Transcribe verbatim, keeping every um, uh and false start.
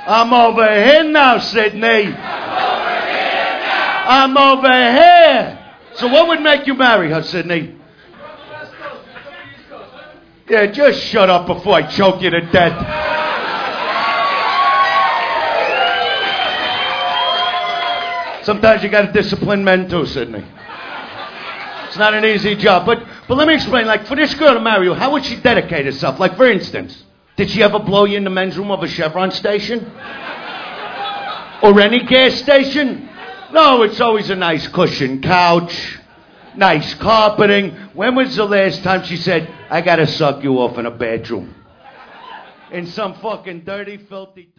I'm over here now, Sydney. I'm over here now. I'm over here. So what would make you marry her, Sydney? Yeah, just shut up before I choke you to death. Sometimes you gotta discipline men too, Sydney. It's not an easy job. But but let me explain, like, for this girl to marry you, how would she dedicate herself? Like, for instance, did she ever blow you in the men's room of a Chevron station? Or any gas station? No, it's always a nice cushioned couch, nice carpeting. When was the last time she said, I gotta suck you off in a bedroom? In some fucking dirty, filthy...